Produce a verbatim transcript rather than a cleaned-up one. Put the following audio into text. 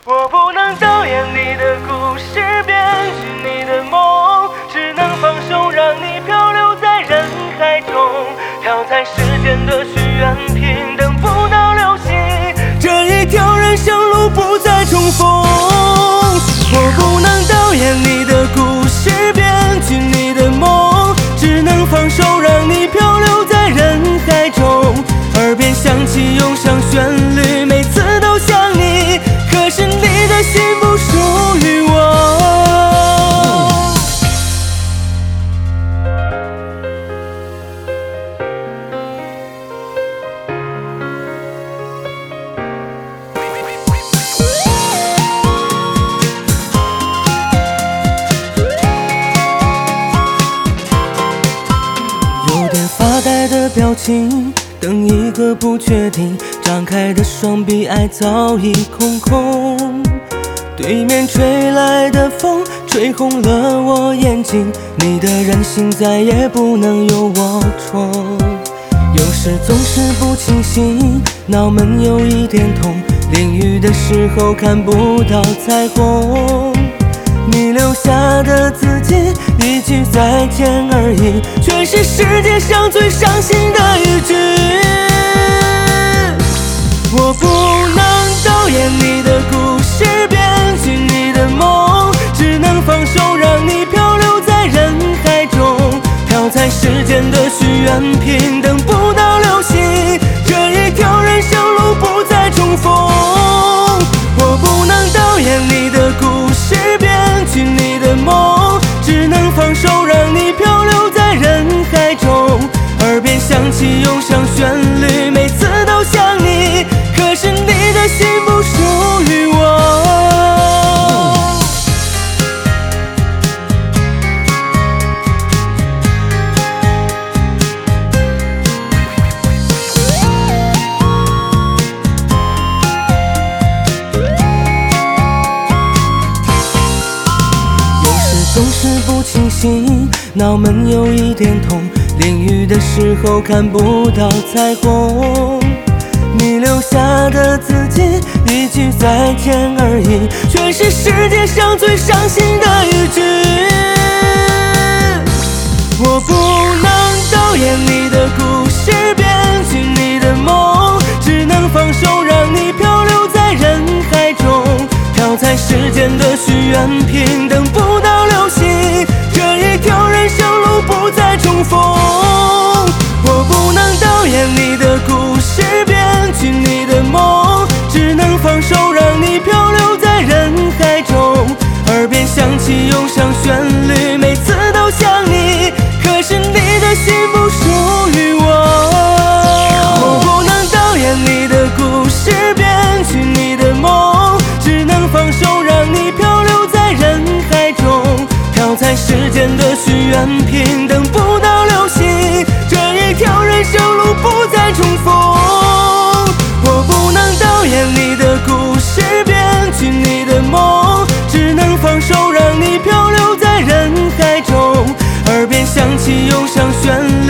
我不能导演你的故事，编剧你的梦，只能放手让你漂流在人海中，飘在时间的许愿瓶，等不到流星，这一条人生路不再重逢。我不能导演你的故事，编剧你的梦，只能放手让你漂流在人海中，耳边响起忧伤旋律，每次都想你，可是你的心不属于我。有点发呆的表情，等一个不确定，张开的双臂，爱早已空空。对面吹来的风，吹红了我眼睛，你的任性再也不能由我闯。有时总是不清醒，脑门有一点痛，淋雨的时候看不到彩虹。你留下的字迹，一句再见而已，却是世界上最伤心的一句。我不能导演你的故事，编剧你的梦，只能放手让你漂流在人海中，飘在时间的许愿瓶，等不到流星，这一条人生路不再重逢。我不能导演你的故事，编剧你的梦，只能放手让你漂流在人海中，耳边响起忧伤旋律，每次都想你，可是你的心不属于我。总是不清醒，脑门有一点痛，淋雨的时候看不到彩虹。你留下的字迹，一句再见而已，却是世界上最伤心的一句。我不能导演你的故事，编剧你的梦，只能放手让你漂流在人海中，飘在时间的许愿瓶，等不到流星，这一条人生路不再重逢。我不能导演你的故事，编剧你的梦，只能放手让你漂流在人海中，耳边响起忧伤旋律，每次都想你，可是你的心不属于我。我不能导演你的故事，编剧你的梦，只能放手让你漂流在人海中，飘在时间的许愿瓶，等不到流星，这一条人生路不再重逢。我不能导演你的故事，编剧你的梦，只能放手让你漂流在人海中，耳边响起忧伤旋律。